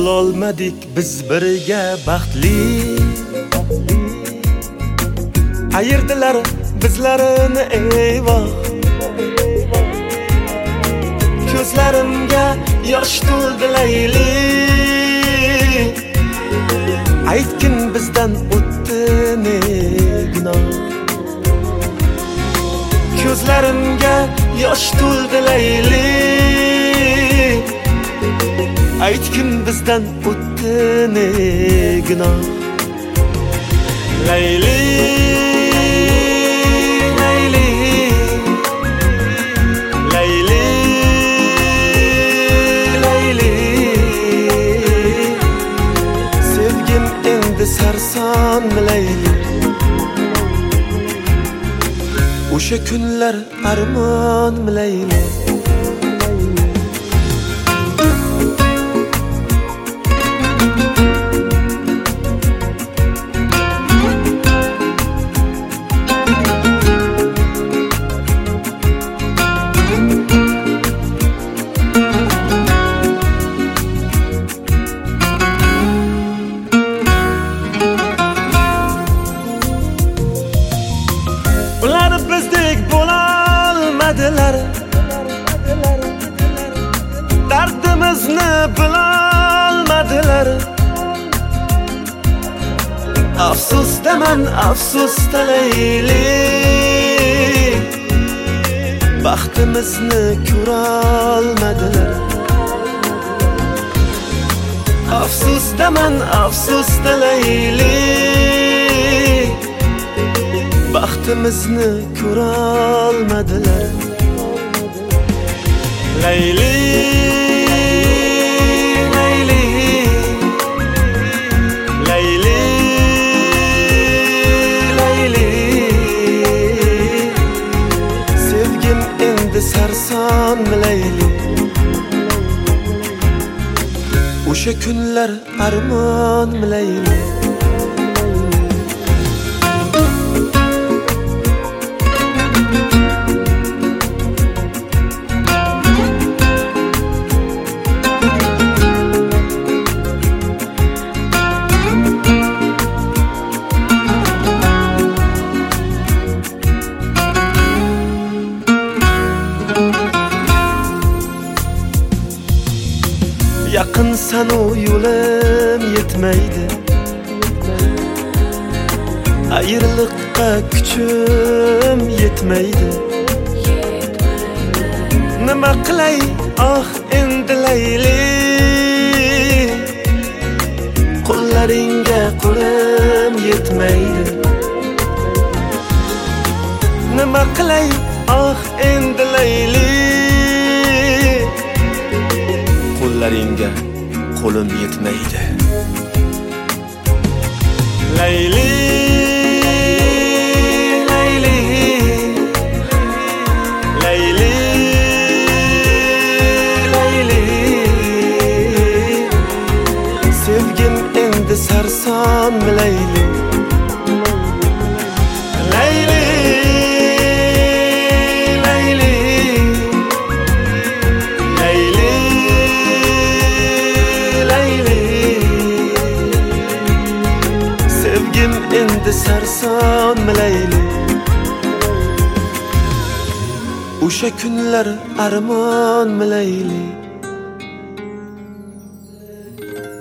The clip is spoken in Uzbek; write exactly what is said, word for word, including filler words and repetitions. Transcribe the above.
bo'lolmadik biz birga baxtli. Ayirdilar bizlarini eyvoh. Ko'zlarimga yosh to'ldi Layli. Aytgin bizdan o'tdi ne gunoh. Ko'zlarimga yosh to'ldi Layli. Aytgin bizdan o'tdi ne gunoh. Layli Layli Layli Layli Sevgim endi sarson Layli. O'sha kunlar armon Layli. Ular bizdek bo'lolmadilar, dardimizni bilolmadilar. Afsus daman afsus Layli, baxtimizni ko'rolmadilar. Afsus daman afsus Layli, baxtimizni ko'rolmadilar. Layli Layli Layli Layli Sevgim endi sarson Layli. O'sha kunlar armon Layli. Yaqinsan u yo'lim yetmaydi, ayriliqqa kuchim yetmaydi. Nima qilay ah endi Layli, qo'llaringga qo'lim yetmaydi. Nima qilay ah endi Layli, qo'llaringga qo'lim yetmaydi. Layli Layli Layli Layli Sevgim endi sarson Layli. Layli endi sarson Layli. O'sha kunlar armon Layli.